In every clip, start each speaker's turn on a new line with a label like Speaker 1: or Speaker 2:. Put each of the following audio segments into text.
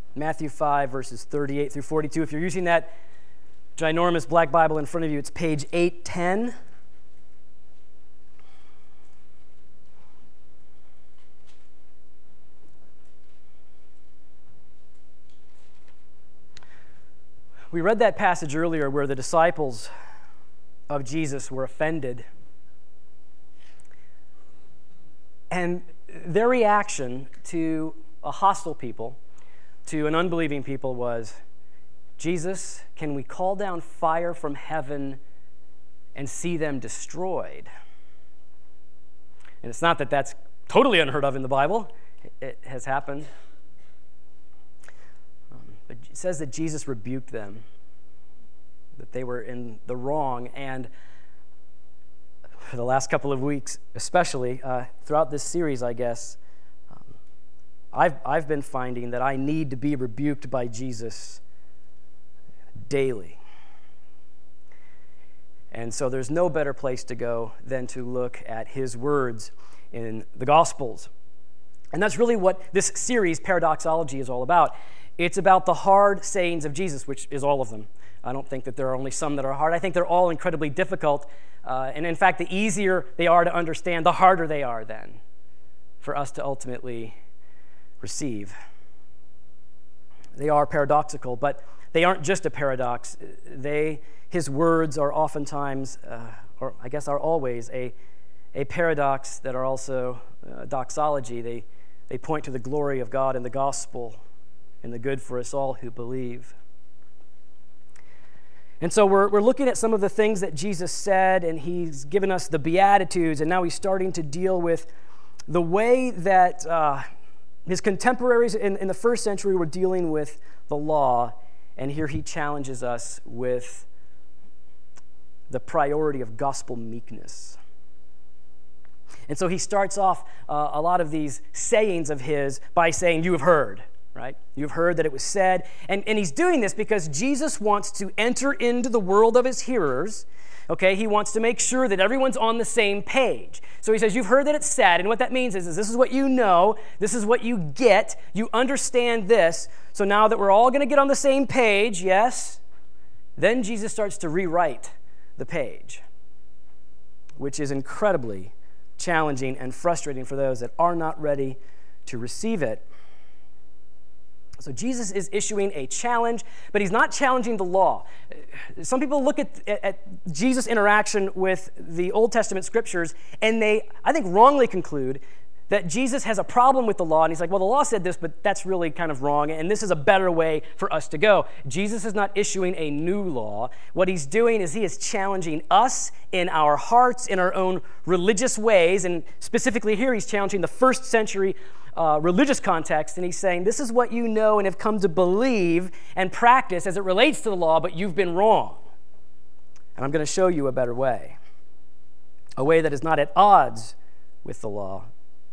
Speaker 1: Matthew 5, verses 38 through 42. If you're using that ginormous black Bible in front of you, it's page 810. We read that passage earlier where the disciples of Jesus were offended. And their reaction to a hostile people, to an unbelieving people, was, Jesus, can we call down fire from heaven and see them destroyed? And it's not that that's totally unheard of in the Bible. It has happened. But it says that Jesus rebuked them, that they were in the wrong. And for the last couple of weeks, especially throughout this series, I guess, I've been finding that I need to be rebuked by Jesus daily. And so there's no better place to go than to look at his words in the Gospels. And that's really what this series, Paradoxology, is all about. It's about the hard sayings of Jesus, which is all of them. I don't think that there are only some that are hard. I think they're all incredibly difficult. And in fact, the easier they are to understand, the harder they are then for us to ultimately receive. They are paradoxical, but they aren't just a paradox. His words are oftentimes, or I guess are always, a paradox that are also doxology. They point to the glory of God in the gospel and the good for us all who believe. And so we're looking at some of the things that Jesus said, and he's given us the Beatitudes, and now he's starting to deal with the way that his contemporaries in the first century were dealing with the law, and here he challenges us with the priority of gospel meekness. And so he starts off a lot of these sayings of his by saying, you have heard. Right? You've heard that it was said. And he's doing this because Jesus wants to enter into the world of his hearers. Okay? He wants to make sure that everyone's on the same page. So he says, you've heard that it's said. And what that means is this is what you know. This is what you get. You understand this. So now that we're all going to get on the same page, yes, then Jesus starts to rewrite the page, which is incredibly challenging and frustrating for those that are not ready to receive it. So Jesus is issuing a challenge, but he's not challenging the law. Some people look at Jesus' interaction with the Old Testament scriptures, and they, I think, wrongly conclude that Jesus has a problem with the law, and he's like, well, the law said this, but that's really kind of wrong, and this is a better way for us to go. Jesus is not issuing a new law. What he's doing is he is challenging us in our hearts, in our own religious ways, and specifically here he's challenging the first century religious context, and he's saying, this is what you know and have come to believe and practice as it relates to the law, but you've been wrong. And I'm going to show you a better way, a way that is not at odds with the law,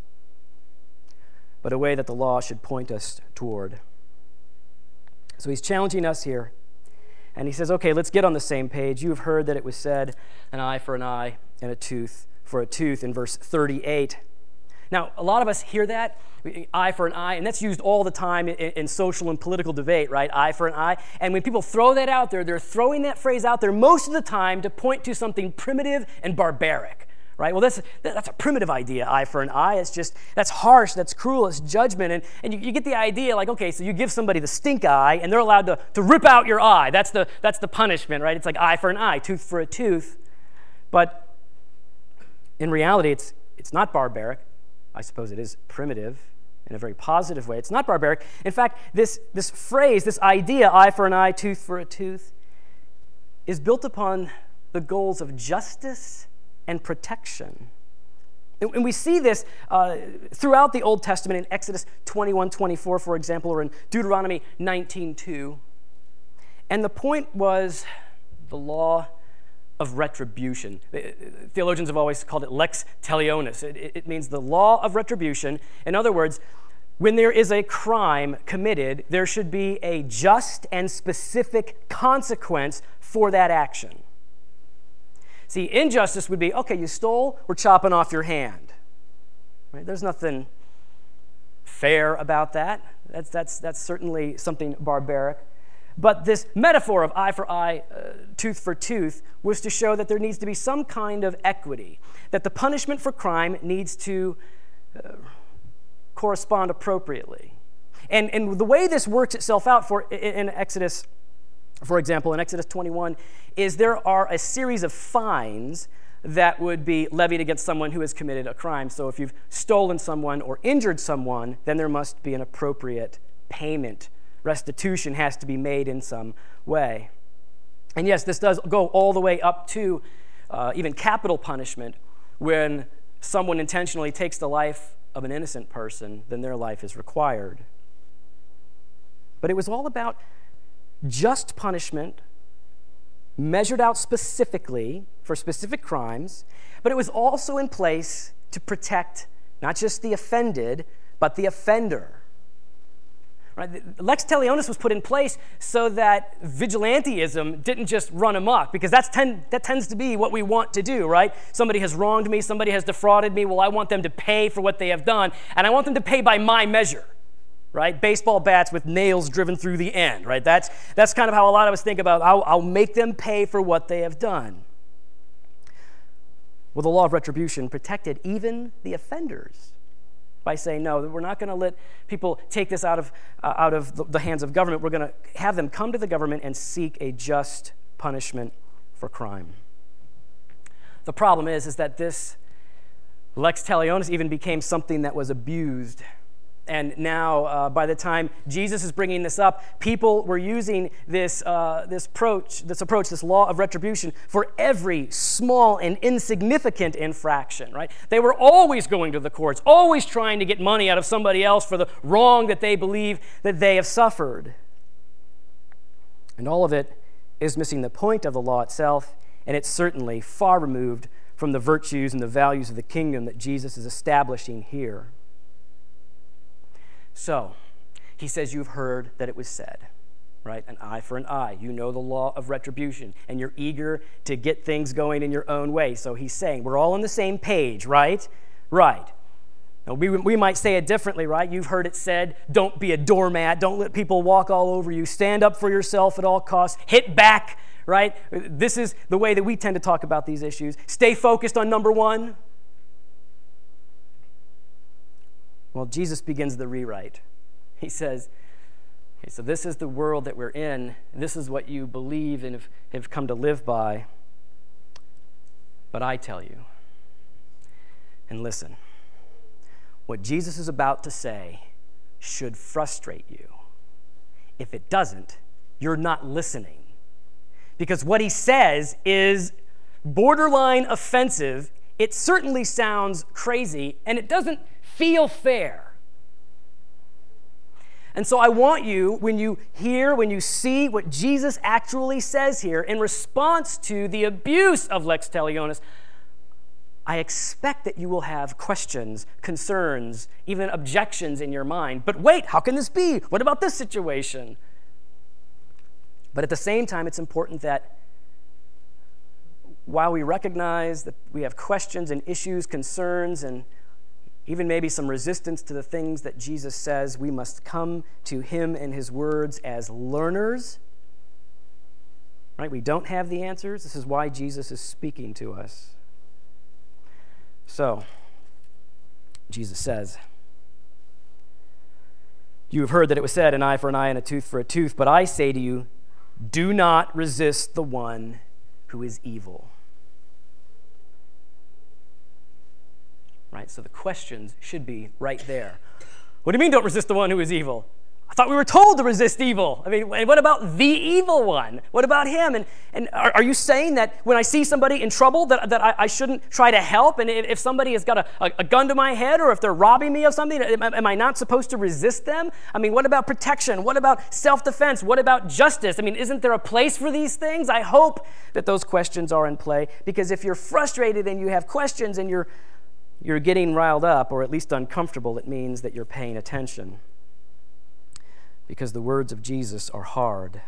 Speaker 1: but a way that the law should point us toward. So he's challenging us here, and he says, okay, let's get on the same page. You have heard that it was said, an eye for an eye and a tooth for a tooth, in verse 38. Now, a lot of us hear that, eye for an eye, and that's used all the time in social and political debate, right? Eye for an eye. And when people throw that out there, they're throwing that phrase out there most of the time to point to something primitive and barbaric, right? Well, that's a primitive idea, eye for an eye. It's just, that's harsh, that's cruel, it's judgment. And you get the idea, like, okay, so you give somebody the stink eye, and they're allowed to rip out your eye. That's the punishment, right? It's like eye for an eye, tooth for a tooth. But in reality, it's not barbaric. I suppose it is primitive in a very positive way. It's not barbaric. In fact, this phrase, this idea, eye for an eye, tooth for a tooth, is built upon the goals of justice and protection. And we see this throughout the Old Testament in Exodus 21:24, for example, or in Deuteronomy 19:2. And the point was the law of retribution. Theologians have always called it lex talionis. It means the law of retribution. In other words, when there is a crime committed, there should be a just and specific consequence for that action. See, injustice would be, okay, you stole, we're chopping off your hand. Right? There's nothing fair about that. That's certainly something barbaric. But this metaphor of eye for eye, tooth for tooth, was to show that there needs to be some kind of equity, that the punishment for crime needs to correspond appropriately. And the way this works itself out in Exodus, for example, in Exodus 21, is there are a series of fines that would be levied against someone who has committed a crime. So if you've stolen someone or injured someone, then there must be an appropriate payment. Restitution has to be made in some way. And yes, this does go all the way up to even capital punishment. When someone intentionally takes the life of an innocent person, then their life is required. But it was all about just punishment, measured out specifically for specific crimes, but it was also in place to protect not just the offended, but the offender. Right? Lex talionis was put in place so that vigilantism didn't just run amok, because that tends to be what we want to do, right? Somebody has wronged me, somebody has defrauded me, well, I want them to pay for what they have done, and I want them to pay by my measure, right? Baseball bats with nails driven through the end, right? That's kind of how a lot of us think about, I'll make them pay for what they have done. Well, the law of retribution protected even the offenders by saying, no, we're not going to let people take this out of the hands of government. We're going to have them come to the government and seek a just punishment for crime. The problem is that this lex talionis even became something that was abused. And now, by the time Jesus is bringing this up, people were using this approach, this law of retribution, for every small and insignificant infraction, right? They were always going to the courts, always trying to get money out of somebody else for the wrong that they believe that they have suffered. And all of it is missing the point of the law itself, and it's certainly far removed from the virtues and the values of the kingdom that Jesus is establishing here. So, he says, you've heard that it was said, right? An eye for an eye. You know the law of retribution, and you're eager to get things going in your own way. So he's saying, we're all on the same page, right? Right. Now, we might say it differently, right? You've heard it said, don't be a doormat. Don't let people walk all over you. Stand up for yourself at all costs. Hit back, right? This is the way that we tend to talk about these issues. Stay focused on number one. Well, Jesus begins the rewrite. He says, okay, so this is the world that we're in. This is what you believe and have come to live by. But I tell you, and listen, what Jesus is about to say should frustrate you. If it doesn't, you're not listening. Because what he says is borderline offensive. It certainly sounds crazy, and it doesn't feel fair. And so I want you, when you see what Jesus actually says here in response to the abuse of lex talionis, I expect that you will have questions, concerns, even objections in your mind. But wait, how can this be? What about this situation? But at the same time, it's important that while we recognize that we have questions and issues, concerns, and even maybe some resistance to the things that Jesus says, we must come to him and his words as learners. Right? We don't have the answers. This is why Jesus is speaking to us. So, Jesus says, you have heard that it was said, an eye for an eye and a tooth for a tooth, but I say to you, do not resist the one who is evil. Right? So the questions should be right there. What do you mean don't resist the one who is evil? I thought we were told to resist evil. I mean, what about the evil one? What about him? And are you saying that when I see somebody in trouble that I shouldn't try to help? And if somebody has got a gun to my head, or if they're robbing me of something, am I not supposed to resist them? I mean, what about protection? What about self-defense? What about justice? I mean, isn't there a place for these things? I hope that those questions are in play, because if you're frustrated and you have questions and you're getting riled up, or at least uncomfortable, it means that you're paying attention. Because the words of Jesus are hard.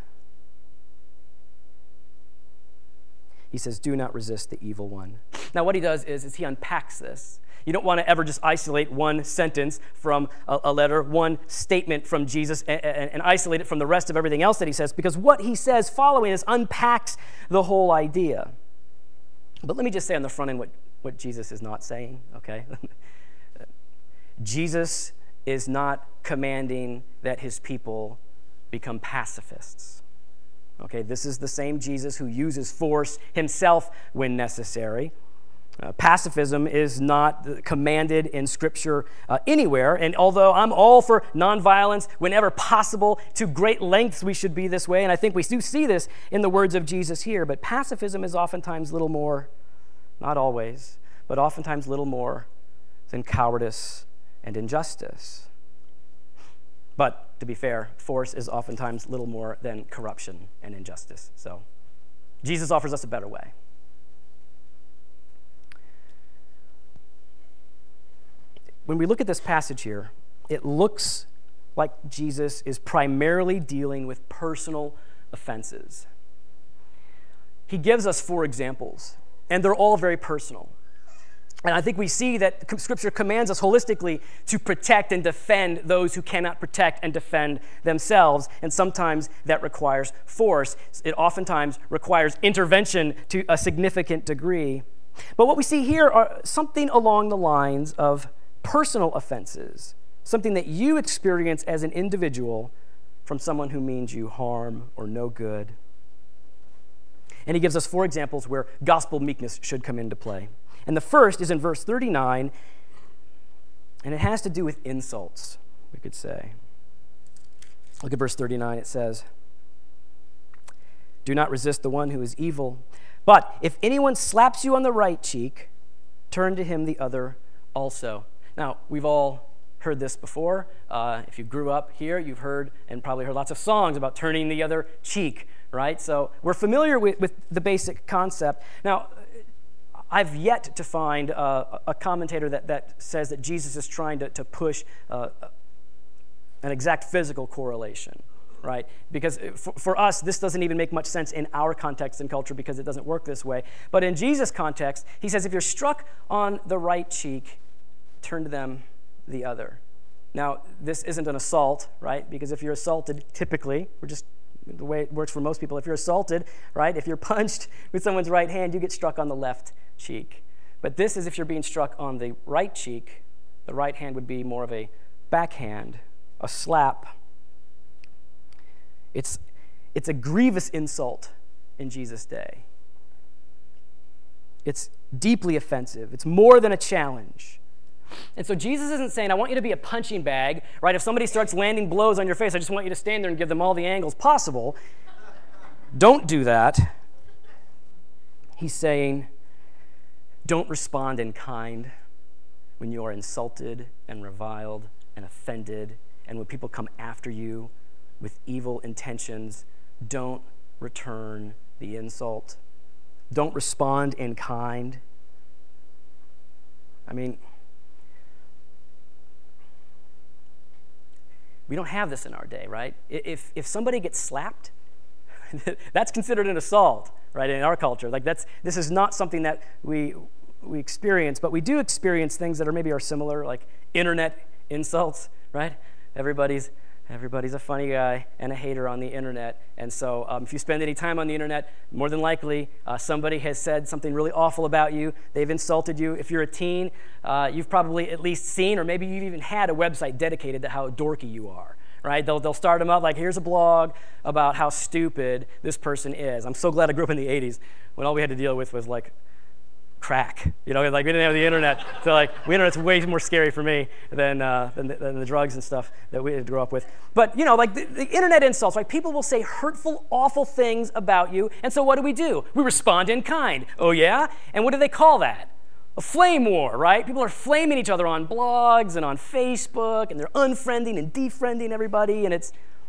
Speaker 1: He says, do not resist the evil one. Now what he does is he unpacks this. You don't want to ever just isolate one sentence from a letter, one statement from Jesus, and isolate it from the rest of everything else that he says, because what he says following this unpacks the whole idea. But let me just say on the front end what Jesus is not saying, okay? Jesus is not commanding that his people become pacifists. Okay, this is the same Jesus who uses force himself when necessary. Pacifism is not commanded in Scripture anywhere, and although I'm all for nonviolence whenever possible, to great lengths we should be this way, and I think we do see this in the words of Jesus here, but pacifism is oftentimes little more, not always, but oftentimes little more than cowardice and injustice. But to be fair, force is oftentimes little more than corruption and injustice. So Jesus offers us a better way. When we look at this passage here, it looks like Jesus is primarily dealing with personal offenses. He gives us 4 examples, and they're all very personal. And I think we see that Scripture commands us holistically to protect and defend those who cannot protect and defend themselves. And sometimes that requires force. It oftentimes requires intervention to a significant degree. But what we see here are something along the lines of personal offenses, something that you experience as an individual from someone who means you harm or no good. And he gives us 4 examples where gospel meekness should come into play. And the first is in verse 39, and it has to do with insults, we could say. Look at verse 39. It says, "Do not resist the one who is evil, but if anyone slaps you on the right cheek, turn to him the other also." Now, we've all heard this before. If you grew up here, you've heard and probably heard lots of songs about turning the other cheek, right? So we're familiar with the basic concept. Now, I've yet to find a commentator that says that Jesus is trying to push an exact physical correlation, right? Because for us, this doesn't even make much sense in our context and culture because it doesn't work this way. But in Jesus' context, he says if you're struck on the right cheek, turn to them the other. Now, this isn't an assault, right? Because if you're assaulted, typically, the way it works for most people, if you're assaulted, right, if you're punched with someone's right hand, you get struck on the left cheek. But this is if you're being struck on the right cheek, the right hand would be more of a backhand, a slap. It's a grievous insult in Jesus' day. It's deeply offensive. It's more than a challenge. And so Jesus isn't saying, I want you to be a punching bag, right? If somebody starts landing blows on your face, I just want you to stand there and give them all the angles possible. Don't do that. He's saying, don't respond in kind when you are insulted and reviled and offended, and when people come after you with evil intentions. Don't return the insult. Don't respond in kind. I mean, we don't have this in our day, right? If somebody gets slapped, that's considered an assault, right, in our culture. Like this is not something that we experience, but we do experience things that are similar, like internet insults, right? Everybody's a funny guy and a hater on the internet, and so if you spend any time on the internet, more than likely somebody has said something really awful about you. They've insulted you. If you're a teen, you've probably at least seen, or maybe you've even had a website dedicated to how dorky you are, right? They'll start them up like, here's a blog about how stupid this person is. I'm so glad I grew up in the 80s when all we had to deal with was like crack, like we didn't have the internet, so like the internet's way more scary for me than the drugs and stuff that we had to grow up with. But like the internet insults, right? People will say hurtful, awful things about you, and so what do? We respond in kind. Oh yeah? And what do they call that? A flame war, right? People are flaming each other on blogs and on Facebook, and they're unfriending and defriending everybody, and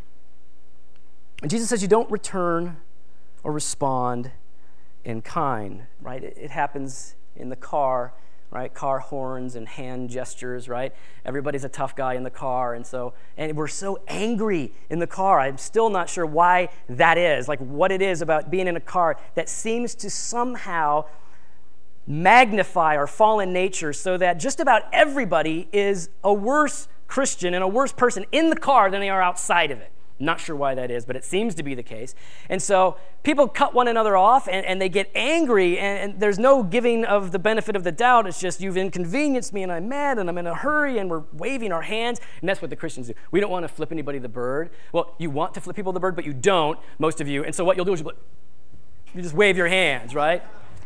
Speaker 1: Jesus says you don't return or respond in kind, right? It happens in the car, right? Car horns and hand gestures, right? Everybody's a tough guy in the car, and we're so angry in the car. I'm still not sure why that is, like what it is about being in a car that seems to somehow magnify our fallen nature so that just about everybody is a worse Christian and a worse person in the car than they are outside of it. Not sure why that is, but it seems to be the case. And so people cut one another off, and they get angry, and there's no giving of the benefit of the doubt. It's just, you've inconvenienced me, and I'm mad, and I'm in a hurry, and we're waving our hands. And that's what the Christians do. We don't want to flip anybody the bird. Well, you want to flip people the bird, but you don't, most of you. And so what you'll do is you just wave your hands, right?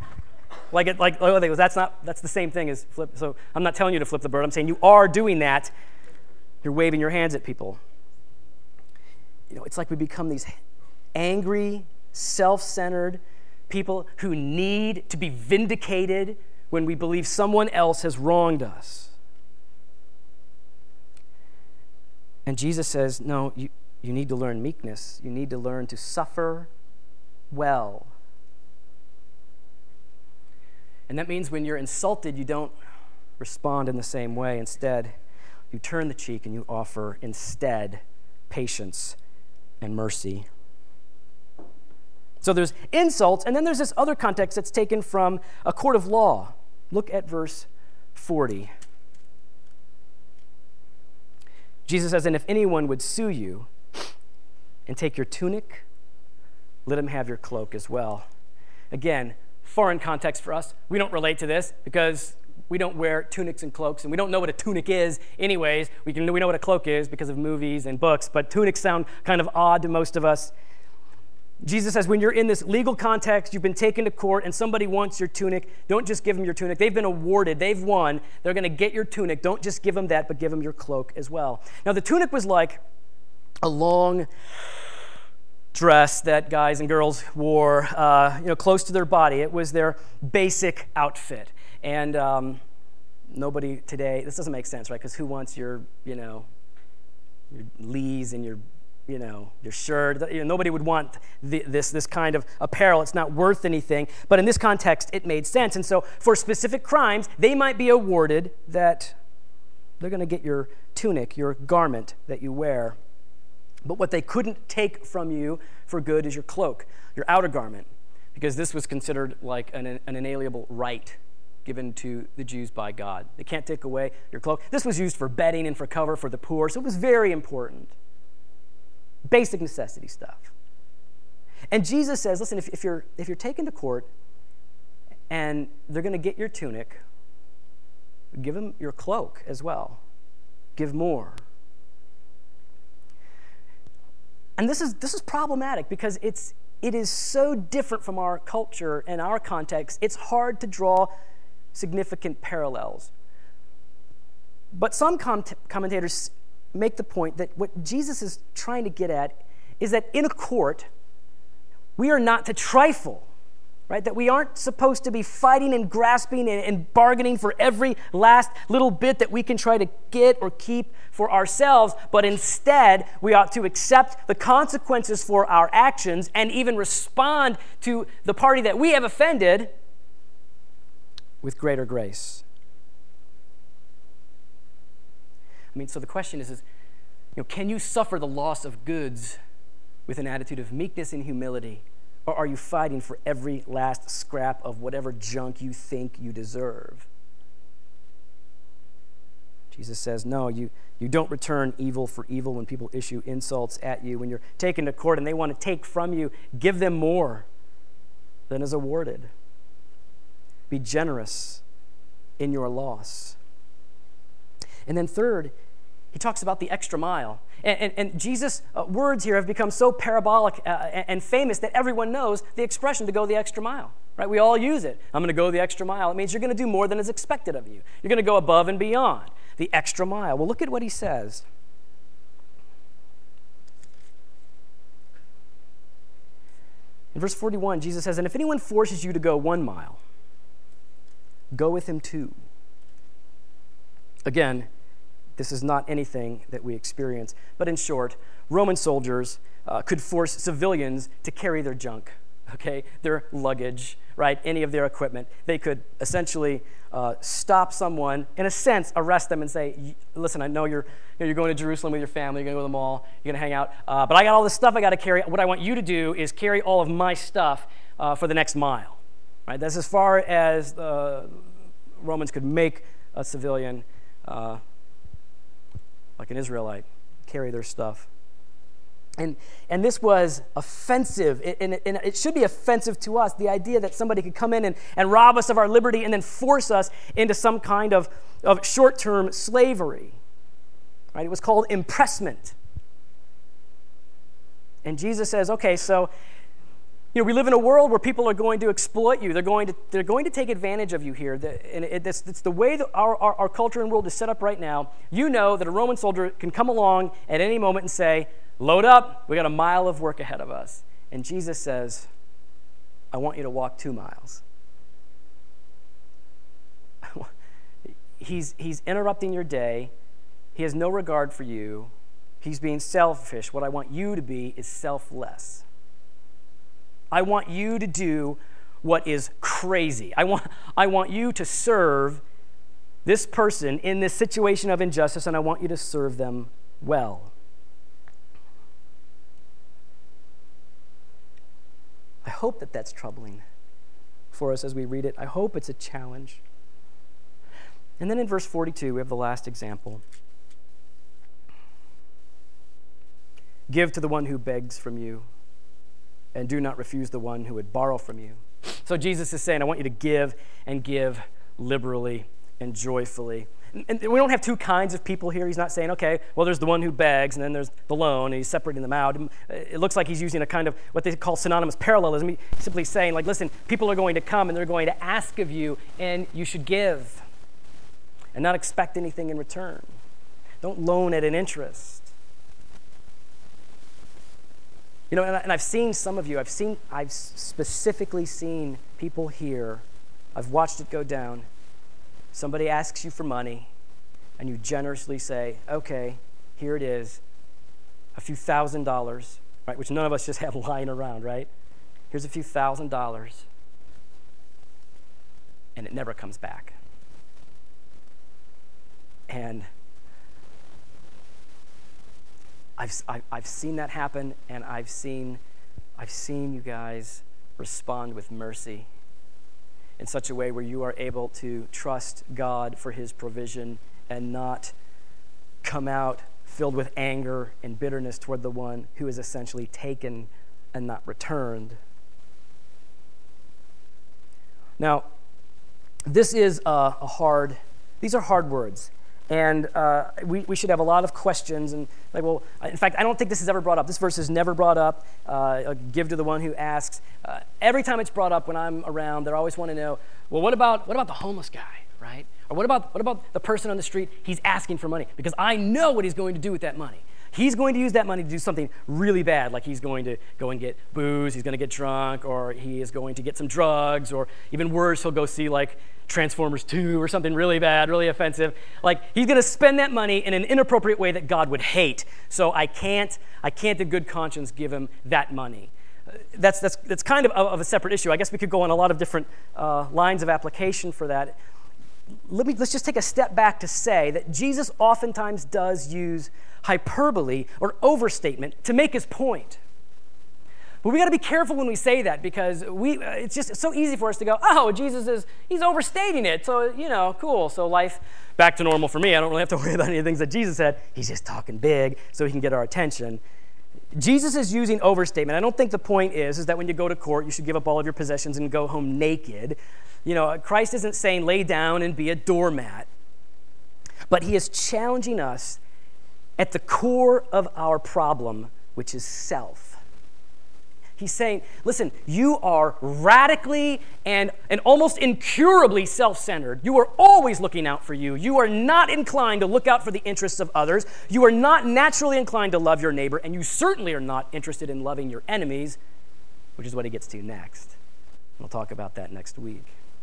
Speaker 1: That's the same thing as flip. So I'm not telling you to flip the bird. I'm saying you are doing that. You're waving your hands at people. It's like we become these angry, self-centered people who need to be vindicated when we believe someone else has wronged us. And Jesus says, no, you need to learn meekness. You need to learn to suffer well. And that means when you're insulted, you don't respond in the same way. Instead, you turn the cheek and you offer instead patience and mercy. So there's insults, and then there's this other context that's taken from a court of law. Look at verse 40. Jesus says, and if anyone would sue you and take your tunic, let him have your cloak as well. Again, foreign context for us. We don't relate to this because we don't wear tunics and cloaks, and we don't know what a tunic is anyways. We know what a cloak is because of movies and books, but tunics sound kind of odd to most of us. Jesus says when you're in this legal context, you've been taken to court, and somebody wants your tunic, don't just give them your tunic. They've been awarded. They've won. They're going to get your tunic. Don't just give them that, but give them your cloak as well. Now, the tunic was like a long dress that guys and girls wore, close to their body. It was their basic outfit. And nobody today, this doesn't make sense, right? Because who wants your Lees and your shirt? Nobody would want this kind of apparel. It's not worth anything. But in this context, it made sense. And so for specific crimes, they might be awarded that they're going to get your tunic, your garment that you wear. But what they couldn't take from you for good is your cloak, your outer garment, because this was considered like an inalienable right given to the Jews by God. They can't take away your cloak. This was used for bedding and for cover for the poor, so it was very important. Basic necessity stuff. And Jesus says, listen, if you're taken to court and they're going to get your tunic, give them your cloak as well. Give more. And this is problematic because it is so different from our culture and our context. It's hard to draw significant parallels. But some commentators make the point that what Jesus is trying to get at is that in a court, we are not to trifle, right? That we aren't supposed to be fighting and grasping and bargaining for every last little bit that we can try to get or keep for ourselves, but instead we ought to accept the consequences for our actions and even respond to the party that we have offended with greater grace. So the question is, can you suffer the loss of goods with an attitude of meekness and humility? Or are you fighting for every last scrap of whatever junk you think you deserve? Jesus says, no, you don't return evil for evil when people issue insults at you. When you're taken to court and they want to take from you, give them more than is awarded. Be generous in your loss. And then third, he talks about the extra mile. And Jesus' words here have become so parabolic and famous that everyone knows the expression to go the extra mile. Right? We all use it. I'm going to go the extra mile. It means you're going to do more than is expected of you. You're going to go above and beyond the extra mile. Well, look at what he says. In verse 41, Jesus says, and if anyone forces you to go 1 mile, go with him 2. Again, this is not anything that we experience. But in short, Roman soldiers could force civilians to carry their junk, their luggage, right? Any of their equipment. They could essentially stop someone, in a sense, arrest them and say, listen, I know you're going to Jerusalem with your family, you're going to go to the mall, you're going to hang out, but I got all this stuff I got to carry. What I want you to do is carry all of my stuff for the next mile. Right? That's as far as the Romans could make a civilian, like an Israelite, carry their stuff. And this was offensive, and it should be offensive to us, the idea that somebody could come in and rob us of our liberty and then force us into some kind of short-term slavery. Right? It was called impressment. And Jesus says, okay, so we live in a world where people are going to exploit you. They're going to take advantage of you here. It's the way that our culture and world is set up right now. You know that a Roman soldier can come along at any moment and say, load up, we got a mile of work ahead of us. And Jesus says, I want you to walk 2 miles. He's interrupting your day. He has no regard for you. He's being selfish. What I want you to be is selfless. I want you to do what is crazy. I want you to serve this person in this situation of injustice, and I want you to serve them well. I hope that that's troubling for us as we read it. I hope it's a challenge. And then in verse 42, we have the last example. Give to the one who begs from you, and do not refuse the one who would borrow from you. So Jesus is saying, I want you to give, and give liberally and joyfully. And we don't have two kinds of people here. He's not saying, okay, well, there's the one who begs, and then there's the loan, and he's separating them out. It looks like he's using a kind of what they call synonymous parallelism. He's simply saying, like, listen, people are going to come, and they're going to ask of you, and you should give and not expect anything in return. Don't loan at an interest. And I've seen some of you, I've specifically seen people here, I've watched it go down. Somebody asks you for money, and you generously say, okay, here it is, a few $1,000s, right? Which none of us just have lying around, right? Here's a few $1,000s, and it never comes back. And I've seen that happen, and I've seen you guys respond with mercy in such a way where you are able to trust God for his provision and not come out filled with anger and bitterness toward the one who is essentially taken and not returned. Now, these are hard words. And we should have a lot of questions. And in fact, I don't think this is ever brought up. This verse is never brought up. Give to the one who asks. Every time it's brought up when I'm around, they always want to know, well, what about the homeless guy, right? Or what about the person on the street? He's asking for money because I know what he's going to do with that money. He's going to use that money to do something really bad, like he's going to go and get booze, he's going to get drunk, or he is going to get some drugs, or even worse, he'll go see like Transformers 2 or something really bad, really offensive. Like he's going to spend that money in an inappropriate way that God would hate. So I can't in good conscience give him that money. That's kind of a separate issue. I guess we could go on a lot of different lines of application for that. Let's just take a step back to say that Jesus oftentimes does use hyperbole or overstatement to make his point. But we got to be careful when we say that because it's so easy for us to go, oh, he's overstating it. So, cool. So life back to normal for me. I don't really have to worry about any of the things that Jesus said. He's just talking big so he can get our attention. Jesus is using overstatement. I don't think the point is that when you go to court, you should give up all of your possessions and go home naked. Christ isn't saying lay down and be a doormat. But he is challenging us at the core of our problem, which is self. He's saying, listen, you are radically and almost incurably self-centered. You are always looking out for you. You are not inclined to look out for the interests of others. You are not naturally inclined to love your neighbor, and you certainly are not interested in loving your enemies, which is what he gets to next. We'll talk about that next week.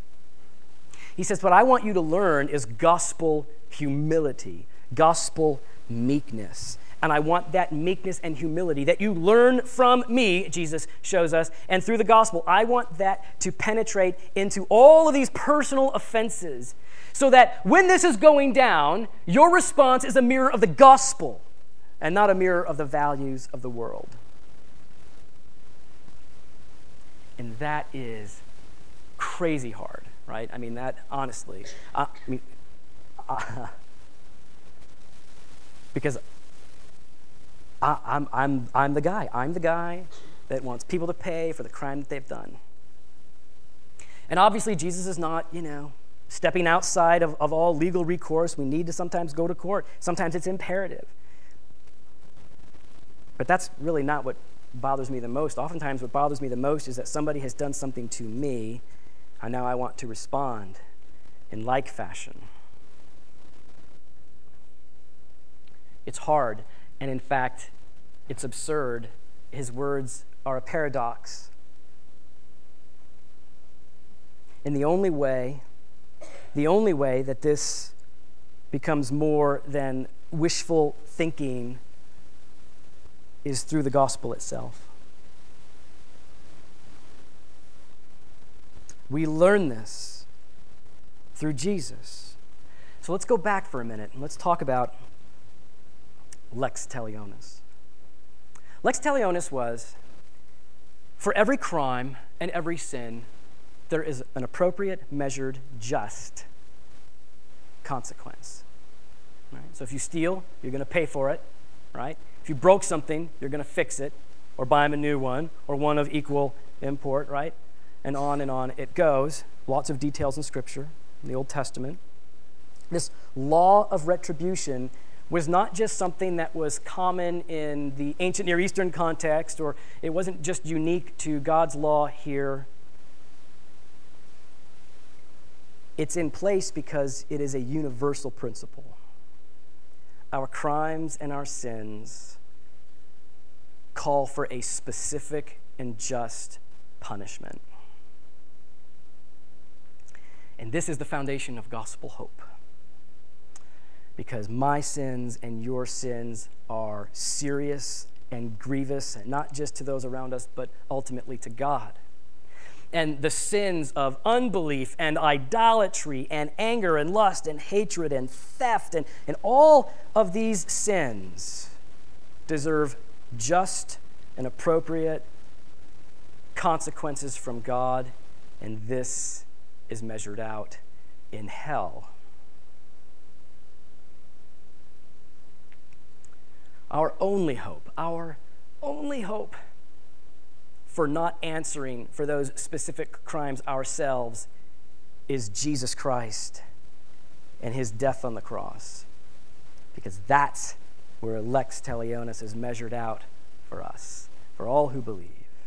Speaker 1: He says, what I want you to learn is gospel humility, gospel meekness. And I want that meekness and humility that you learn from me, Jesus shows us, and through the gospel, I want that to penetrate into all of these personal offenses so that when this is going down, your response is a mirror of the gospel and not a mirror of the values of the world. And that is crazy hard, right? I mean, that, honestly, because I'm the guy. I'm the guy that wants people to pay for the crime that they've done. And obviously, Jesus is not, stepping outside of all legal recourse. We need to sometimes go to court. Sometimes it's imperative. But that's really not what bothers me the most. Oftentimes, what bothers me the most is that somebody has done something to me, and now I want to respond in like fashion. It's hard, and in fact, it's absurd. His words are a paradox. And the only way that this becomes more than wishful thinking is through the gospel itself. We learn this through Jesus. So let's go back for a minute and let's talk about lex talionis. Lex talionis was, for every crime and every sin, there is an appropriate, measured, just consequence. Right? So if you steal, you're going to pay for it, right? If you broke something, you're going to fix it, or buy them a new one, or one of equal import, right? And on it goes. Lots of details in Scripture, in the Old Testament. This law of retribution was not just something that was common in the ancient Near Eastern context, or it wasn't just unique to God's law here. It's in place because it is a universal principle. Our crimes and our sins call for a specific and just punishment. And this is the foundation of gospel hope. Because my sins and your sins are serious and grievous, and not just to those around us, but ultimately to God. And the sins of unbelief and idolatry and anger and lust and hatred and theft and all of these sins deserve just and appropriate consequences from God, and this is measured out in hell. Our only hope for not answering for those specific crimes ourselves is Jesus Christ and his death on the cross. Because that's where lex talionis is measured out for us, for all who believe.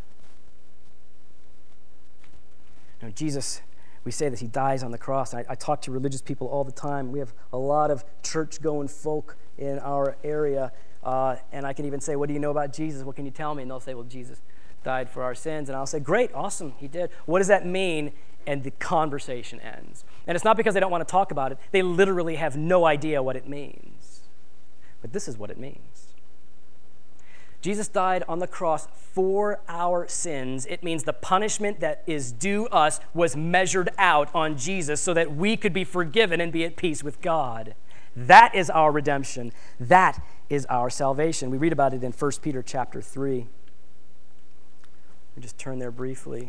Speaker 1: Now, Jesus, we say this, he dies on the cross. I talk to religious people all the time. We have a lot of church-going folk in our area, and I can even say, what do you know about Jesus? What can you tell me? And they'll say, well, Jesus died for our sins. And I'll say, great, awesome, he did. What does that mean? And the conversation ends. And it's not because they don't want to talk about it. They literally have no idea what it means. But this is what it means. Jesus died on the cross for our sins. It means the punishment that is due us was measured out on Jesus so that we could be forgiven and be at peace with God. That is our redemption. That is our salvation. We read about it in 1 Peter chapter 3. We just turn there briefly.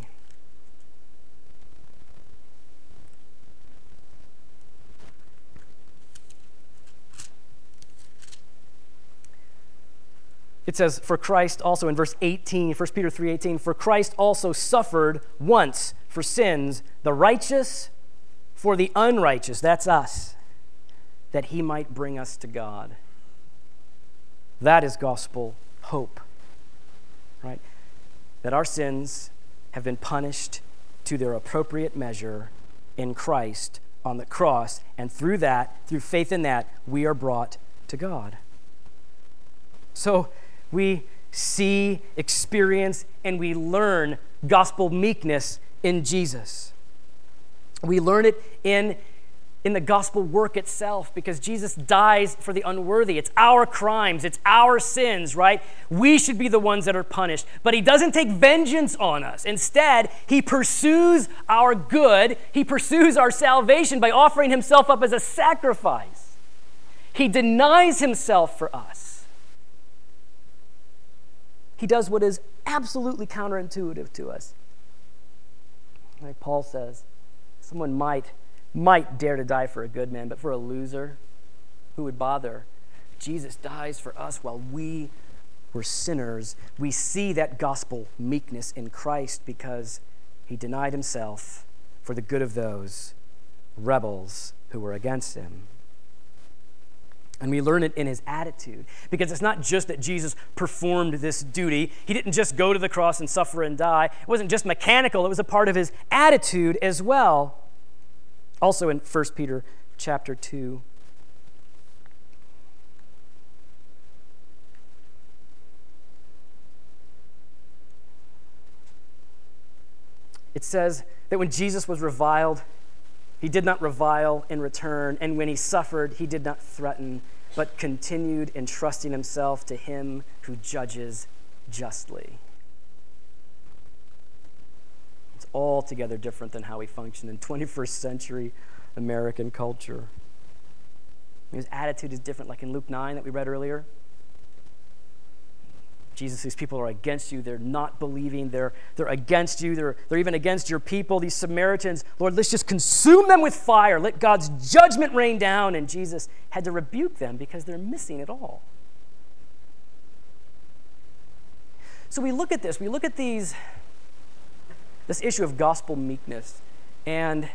Speaker 1: It says, for Christ also in verse 18, 1 Peter 3:18, for Christ also suffered once for sins, the righteous for the unrighteous, that's us, that he might bring us to God. That is gospel hope, right? That our sins have been punished to their appropriate measure in Christ on the cross, and through that, through faith in that, we are brought to God. So we see, experience, and we learn gospel meekness in Jesus. We learn it in the gospel work itself, because Jesus dies for the unworthy. It's our crimes, it's our sins, right? We should be the ones that are punished. But he doesn't take vengeance on us. Instead, he pursues our good. He pursues our salvation by offering himself up as a sacrifice. He denies himself for us. He does what is absolutely counterintuitive to us. Like Paul says, someone might dare to die for a good man, but for a loser, who would bother? Jesus dies for us while we were sinners. We see that gospel meekness in Christ because he denied himself for the good of those rebels who were against him. And we learn it in his attitude, because it's not just that Jesus performed this duty. He didn't just go to the cross and suffer and die. It wasn't just mechanical. It was a part of his attitude as well. Also in 1 Peter chapter 2. It says that when Jesus was reviled, he did not revile in return, and when he suffered, he did not threaten, but continued entrusting himself to him who judges justly. It's altogether different than how we function in 21st century American culture. His attitude is different, like in Luke 9 that we read earlier. Jesus, these people are against you. They're not believing. They're against you. They're even against your people, these Samaritans. Lord, let's just consume them with fire. Let God's judgment rain down. And Jesus had to rebuke them because they're missing it all. So we look at this. We look at this issue of gospel meekness and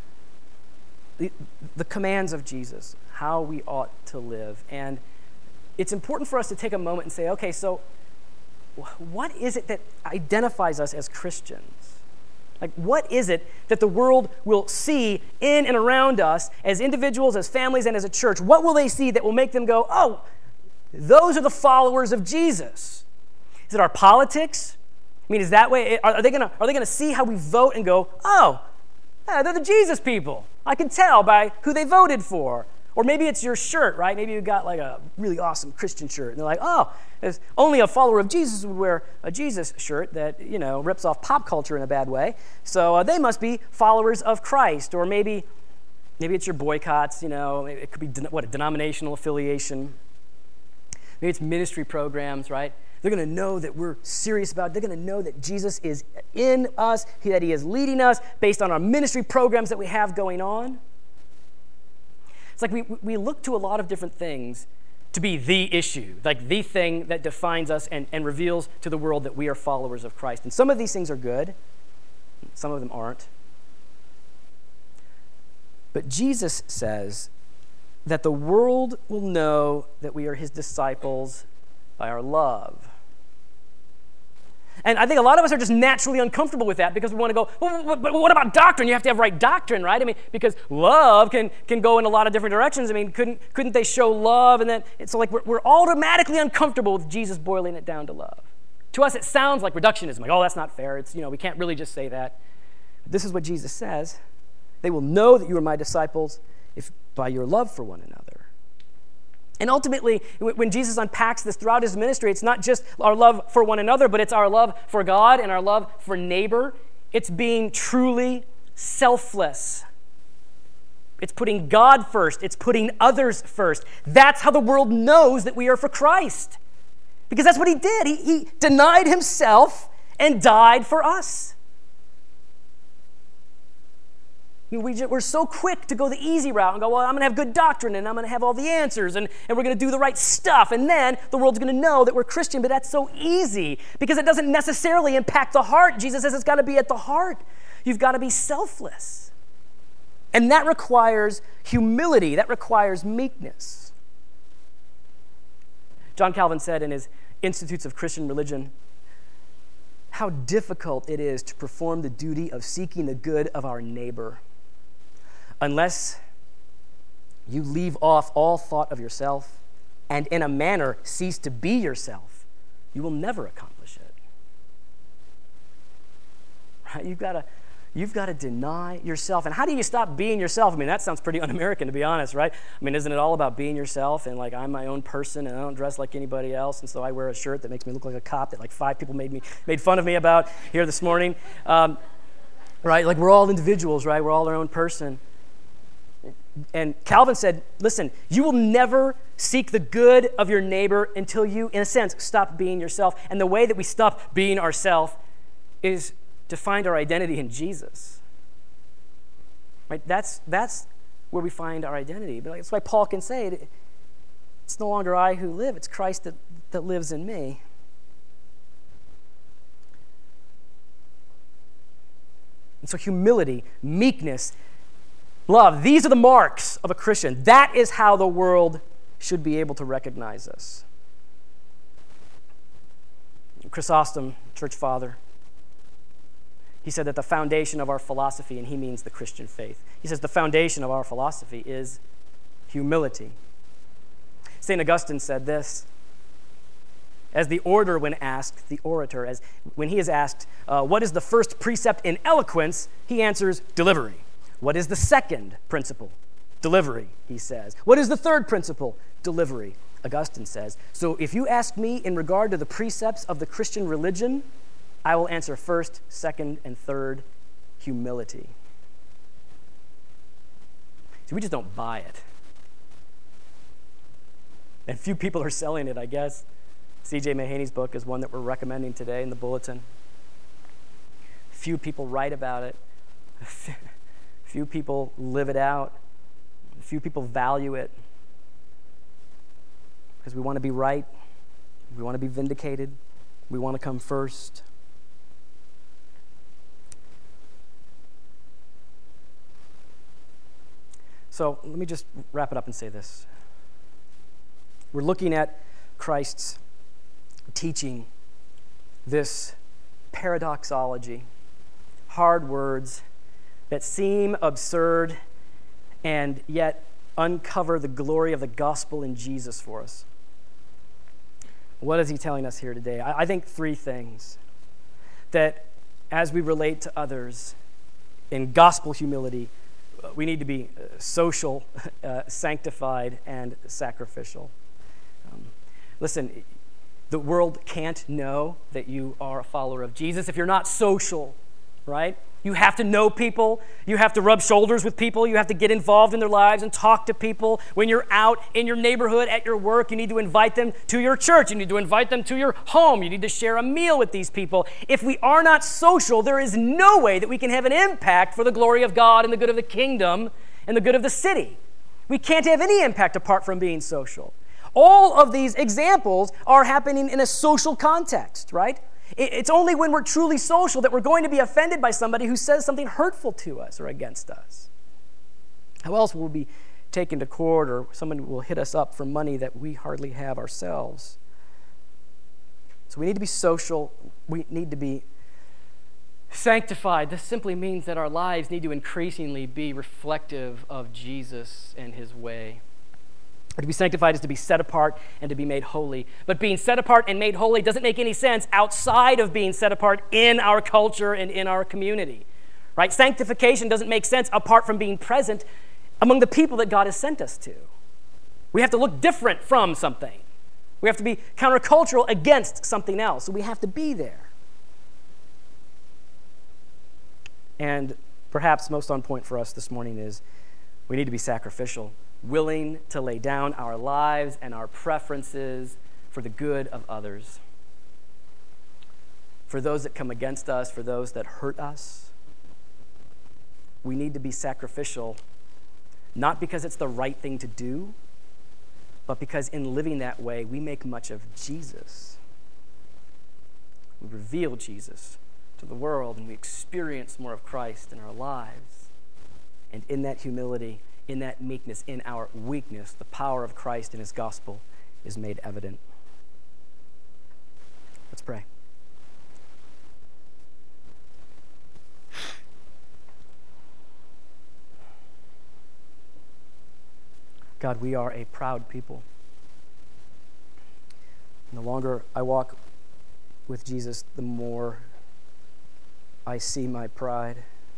Speaker 1: the commands of Jesus, how we ought to live. And it's important for us to take a moment and say, okay, so what is it that identifies us as Christians? Like, what is it that the world will see in and around us as individuals, as families, and as a church? What will they see that will make them go, oh, those are the followers of Jesus? Is it our politics? I mean, is that way? Are they gonna see how we vote and go, oh, yeah, they're the Jesus people. I can tell by who they voted for. Or maybe it's your shirt, right? Maybe you've got like a really awesome Christian shirt. And they're like, oh, only a follower of Jesus would wear a Jesus shirt that, rips off pop culture in a bad way. So they must be followers of Christ. Or maybe it's your boycotts, it could be a denominational affiliation. Maybe it's ministry programs, right? They're going to know that we're serious about it. They're going to know that Jesus is in us, that he is leading us based on our ministry programs that we have going on. It's like we look to a lot of different things to be the issue, like the thing that defines us and reveals to the world that we are followers of Christ. And some of these things are good, some of them aren't. But Jesus says that the world will know that we are his disciples by our love. And I think a lot of us are just naturally uncomfortable with that because we want to go, well, but what about doctrine? You have to have right doctrine, right? I mean, because love can go in a lot of different directions. I mean, couldn't they show love? And then it's like we're automatically uncomfortable with Jesus boiling it down to love. To us, it sounds like reductionism. Like, oh, that's not fair. It's, we can't really just say that. This is what Jesus says. They will know that you are my disciples if by your love for one another. And ultimately, when Jesus unpacks this throughout his ministry, it's not just our love for one another, but it's our love for God and our love for neighbor. It's being truly selfless. It's putting God first. It's putting others first. That's how the world knows that we are for Christ. Because that's what he did. He denied himself and died for us. We're so quick to go the easy route and go, well, I'm going to have good doctrine and I'm going to have all the answers and we're going to do the right stuff. And then the world's going to know that we're Christian. But that's so easy because it doesn't necessarily impact the heart. Jesus says it's got to be at the heart. You've got to be selfless. And that requires humility. That requires meekness. John Calvin said in his Institutes of Christian Religion, how difficult it is to perform the duty of seeking the good of our neighbor. Unless you leave off all thought of yourself and in a manner cease to be yourself, you will never accomplish it. Right? You've got to deny yourself. And how do you stop being yourself? I mean, that sounds pretty un-American, to be honest, right? I mean, isn't it all about being yourself and like I'm my own person and I don't dress like anybody else and so I wear a shirt that makes me look like a cop that like 5 people made fun of me about here this morning, right? Like we're all individuals, right? We're all our own person. And Calvin said, listen, you will never seek the good of your neighbor until you, in a sense, stop being yourself. And the way that we stop being ourselves is to find our identity in Jesus. Right? That's where we find our identity. But that's why Paul can say, it's no longer I who live, it's Christ that lives in me. And so humility, meekness, love, these are the marks of a Christian. That is how the world should be able to recognize us. Chrysostom, church father, he said that the foundation of our philosophy, and he means the Christian faith, he says the foundation of our philosophy is humility. St. Augustine said this, as the orator when asked, the orator, as when he is asked, what is the first precept in eloquence, he answers, delivery. What is the second principle? Delivery, he says. What is the third principle? Delivery. Augustine says, so if you ask me in regard to the precepts of the Christian religion, I will answer first, second, and third, humility. See, we just don't buy it. And few people are selling it, I guess. C.J. Mahaney's book is one that we're recommending today in the bulletin. Few people write about it. Few people live it out. Few people value it. Because we want to be right. We want to be vindicated. We want to come first. So let me just wrap it up and say this. We're looking at Christ's teaching, this paradoxology, hard words that seem absurd and yet uncover the glory of the gospel in Jesus for us. What is he telling us here today? I think three things. That as we relate to others in gospel humility, we need to be social, sanctified, and sacrificial. Listen, the world can't know that you are a follower of Jesus if you're not social, right? You have to know people. You have to rub shoulders with people. You have to get involved in their lives and talk to people. When you're out in your neighborhood, at your work, you need to invite them to your church. You need to invite them to your home. You need to share a meal with these people. If we are not social, there is no way that we can have an impact for the glory of God and the good of the kingdom and the good of the city. We can't have any impact apart from being social. All of these examples are happening in a social context, right? It's only when we're truly social that we're going to be offended by somebody who says something hurtful to us or against us. How else will we be taken to court, or someone will hit us up for money that we hardly have ourselves? So we need to be social. We need to be sanctified. This simply means that our lives need to increasingly be reflective of Jesus and his way. To be sanctified is to be set apart and to be made holy. But being set apart and made holy doesn't make any sense outside of being set apart in our culture and in our community. Right? Sanctification doesn't make sense apart from being present among the people that God has sent us to. We have to look different from something. We have to be countercultural against something else. So we have to be there. And perhaps most on point for us this morning is we need to be sacrificial, willing to lay down our lives and our preferences for the good of others. For those that come against us, for those that hurt us, we need to be sacrificial, not because it's the right thing to do, but because in living that way, we make much of Jesus. We reveal Jesus to the world, and we experience more of Christ in our lives. And in that humility, in that meekness, in our weakness, the power of Christ and his gospel is made evident. Let's pray. God, we are a proud people. And the longer I walk with Jesus, the more I see my pride.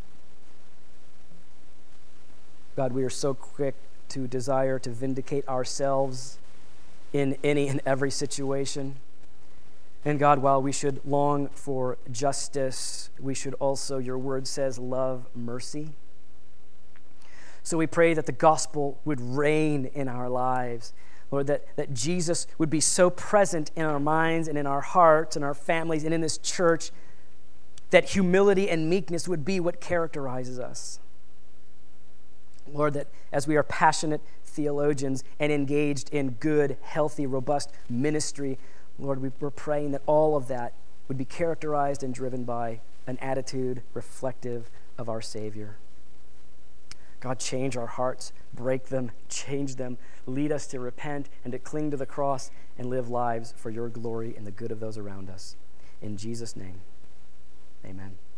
Speaker 1: God, we are so quick to desire to vindicate ourselves in any and every situation. And God, while we should long for justice, we should also, your word says, love mercy. So we pray that the gospel would reign in our lives. Lord, that Jesus would be so present in our minds and in our hearts and our families and in this church that humility and meekness would be what characterizes us. Lord, that as we are passionate theologians and engaged in good, healthy, robust ministry, Lord, we're praying that all of that would be characterized and driven by an attitude reflective of our Savior. God, change our hearts, break them, change them, lead us to repent and to cling to the cross and live lives for your glory and the good of those around us. In Jesus' name, amen.